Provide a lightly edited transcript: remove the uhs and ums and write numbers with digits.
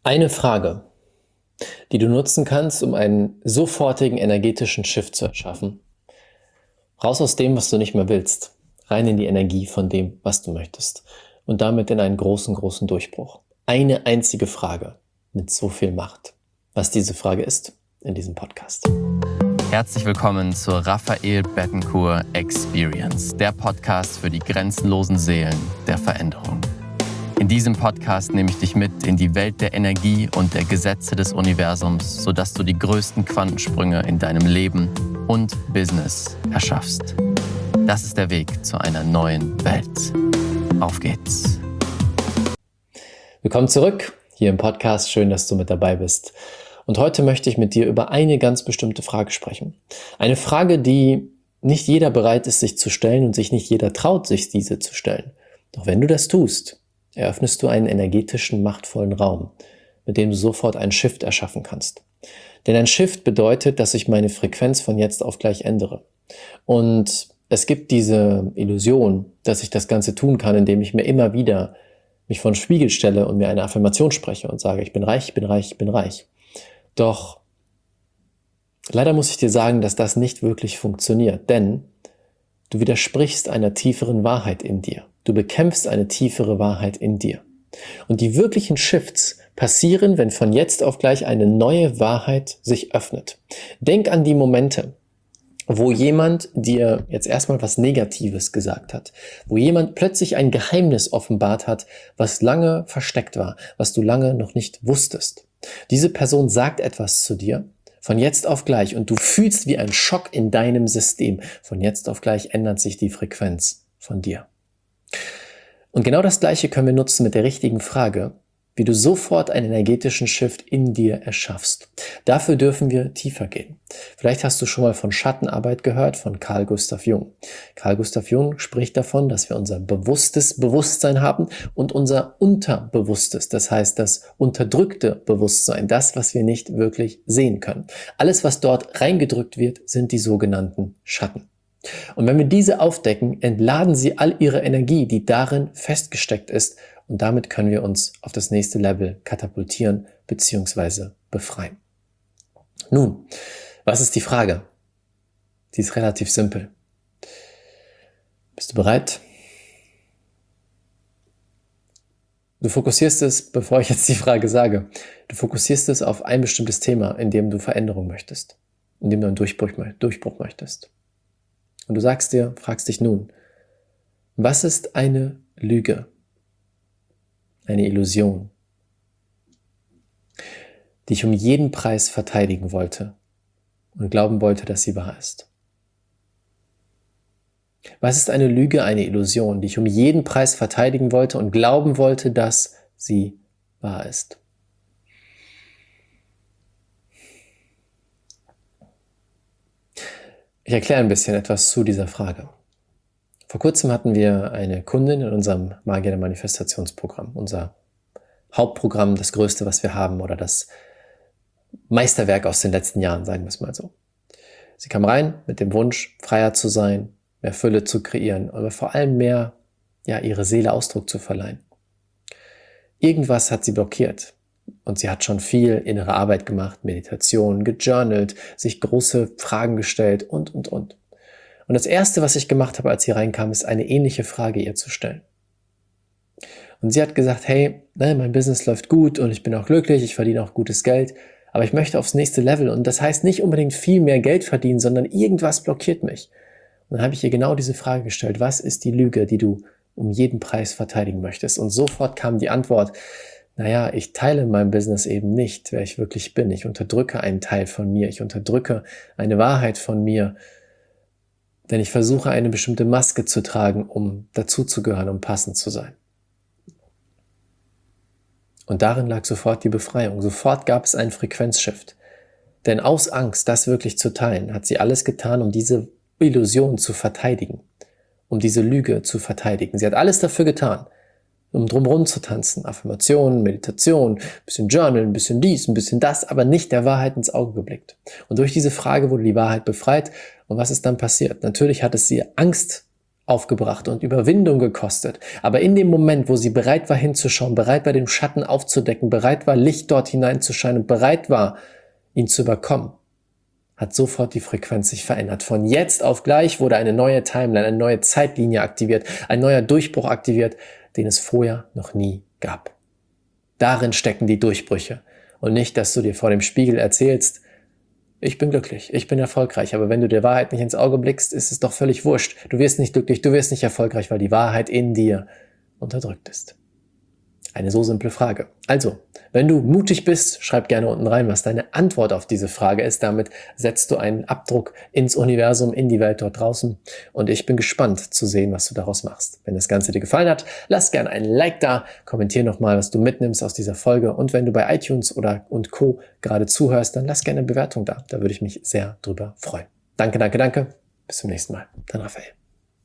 Eine Frage, die du nutzen kannst, um einen sofortigen energetischen Shift zu erschaffen. Raus aus dem, was du nicht mehr willst, rein in die Energie von dem, was du möchtest. Und damit in einen großen, großen Durchbruch. Eine einzige Frage mit so viel Macht. Was diese Frage ist, in diesem Podcast. Herzlich willkommen zur Raphael Bettencourt Experience, der Podcast für die grenzenlosen Seelen der Veränderung. In diesem Podcast nehme ich dich mit in die Welt der Energie und der Gesetze des Universums, sodass du die größten Quantensprünge in deinem Leben und Business erschaffst. Das ist der Weg zu einer neuen Welt. Auf geht's! Willkommen zurück hier im Podcast. Schön, dass du mit dabei bist. Und heute möchte ich mit dir über eine ganz bestimmte Frage sprechen. Eine Frage, die nicht jeder bereit ist, sich zu stellen und sich nicht jeder traut, sich diese zu stellen. Doch wenn du das tust, eröffnest du einen energetischen, machtvollen Raum, mit dem du sofort einen Shift erschaffen kannst. Denn ein Shift bedeutet, dass ich meine Frequenz von jetzt auf gleich ändere. Und es gibt diese Illusion, dass ich das Ganze tun kann, indem ich mir immer wieder mich vor den Spiegel stelle und mir eine Affirmation spreche und sage, ich bin reich, ich bin reich, ich bin reich. Doch leider muss ich dir sagen, dass das nicht wirklich funktioniert, denn du widersprichst einer tieferen Wahrheit in dir. Du bekämpfst eine tiefere Wahrheit in dir. Und die wirklichen Shifts passieren, wenn von jetzt auf gleich eine neue Wahrheit sich öffnet. Denk an die Momente, wo jemand dir jetzt erstmal was Negatives gesagt hat, wo jemand plötzlich ein Geheimnis offenbart hat, was lange versteckt war, was du lange noch nicht wusstest. Diese Person sagt etwas zu dir, von jetzt auf gleich, und du fühlst wie ein Schock in deinem System. Von jetzt auf gleich ändert sich die Frequenz von dir. Und genau das Gleiche können wir nutzen mit der richtigen Frage, wie du sofort einen energetischen Shift in dir erschaffst. Dafür dürfen wir tiefer gehen. Vielleicht hast du schon mal von Schattenarbeit gehört, von Carl Gustav Jung. Carl Gustav Jung spricht davon, dass wir unser bewusstes Bewusstsein haben und unser unterbewusstes, das heißt das unterdrückte Bewusstsein, das, was wir nicht wirklich sehen können. Alles, was dort reingedrückt wird, sind die sogenannten Schatten. Und wenn wir diese aufdecken, entladen sie all ihre Energie, die darin festgesteckt ist, und damit können wir uns auf das nächste Level katapultieren bzw. befreien. Nun, was ist die Frage? Die ist relativ simpel. Bist du bereit? Du fokussierst es, bevor ich jetzt die Frage sage, du fokussierst es auf ein bestimmtes Thema, in dem du Veränderung möchtest, in dem du einen Durchbruch möchtest. Und du fragst dich nun, was ist eine Lüge? Eine Illusion, die ich um jeden Preis verteidigen wollte und glauben wollte, dass sie wahr ist. Was ist eine Lüge, eine Illusion, die ich um jeden Preis verteidigen wollte und glauben wollte, dass sie wahr ist? Ich erkläre ein bisschen etwas zu dieser Frage. Vor kurzem hatten wir eine Kundin in unserem Magier der Manifestationsprogramm, unser Hauptprogramm, das Größte, was wir haben, oder das Meisterwerk aus den letzten Jahren, sagen wir es mal so. Sie kam rein mit dem Wunsch, freier zu sein, mehr Fülle zu kreieren, aber vor allem mehr, ihre Seele Ausdruck zu verleihen. Irgendwas hat sie blockiert und sie hat schon viel innere Arbeit gemacht, Meditation, gejournalt, sich große Fragen gestellt und. Und das Erste, was ich gemacht habe, als sie reinkam, ist eine ähnliche Frage ihr zu stellen. Und sie hat gesagt, hey, mein Business läuft gut und ich bin auch glücklich, ich verdiene auch gutes Geld, aber ich möchte aufs nächste Level und das heißt nicht unbedingt viel mehr Geld verdienen, sondern irgendwas blockiert mich. Und dann habe ich ihr genau diese Frage gestellt, was ist die Lüge, die du um jeden Preis verteidigen möchtest? Und sofort kam die Antwort, ich teile in meinem Business eben nicht, wer ich wirklich bin. Ich unterdrücke einen Teil von mir, ich unterdrücke eine Wahrheit von mir, denn ich versuche, eine bestimmte Maske zu tragen, um dazuzugehören, um passend zu sein. Und darin lag sofort die Befreiung. Sofort gab es einen Frequenzshift. Denn aus Angst, das wirklich zu teilen, hat sie alles getan, um diese Illusion zu verteidigen, um diese Lüge zu verteidigen. Sie hat alles dafür getan, um drumherum zu tanzen. Affirmationen, Meditation, ein bisschen Journal, ein bisschen dies, ein bisschen das, aber nicht der Wahrheit ins Auge geblickt. Und durch diese Frage wurde die Wahrheit befreit. Und was ist dann passiert? Natürlich hat es sie Angst aufgebracht und Überwindung gekostet. Aber in dem Moment, wo sie bereit war hinzuschauen, bereit war, den Schatten aufzudecken, bereit war, Licht dort hineinzuscheinen und bereit war, ihn zu überkommen, hat sofort die Frequenz sich verändert. Von jetzt auf gleich wurde eine neue Timeline, eine neue Zeitlinie aktiviert, ein neuer Durchbruch aktiviert, den es vorher noch nie gab. Darin stecken die Durchbrüche. Und nicht, dass du dir vor dem Spiegel erzählst, ich bin glücklich, ich bin erfolgreich. Aber wenn du der Wahrheit nicht ins Auge blickst, ist es doch völlig wurscht. Du wirst nicht glücklich, du wirst nicht erfolgreich, weil die Wahrheit in dir unterdrückt ist. Eine so simple Frage. Also, wenn du mutig bist, schreib gerne unten rein, was deine Antwort auf diese Frage ist. Damit setzt du einen Abdruck ins Universum, in die Welt dort draußen. Und ich bin gespannt zu sehen, was du daraus machst. Wenn das Ganze dir gefallen hat, lass gerne einen Like da, kommentier nochmal, was du mitnimmst aus dieser Folge. Und wenn du bei iTunes und Co. gerade zuhörst, dann lass gerne eine Bewertung da. Da würde ich mich sehr drüber freuen. Danke. Bis zum nächsten Mal. Dein Raphael.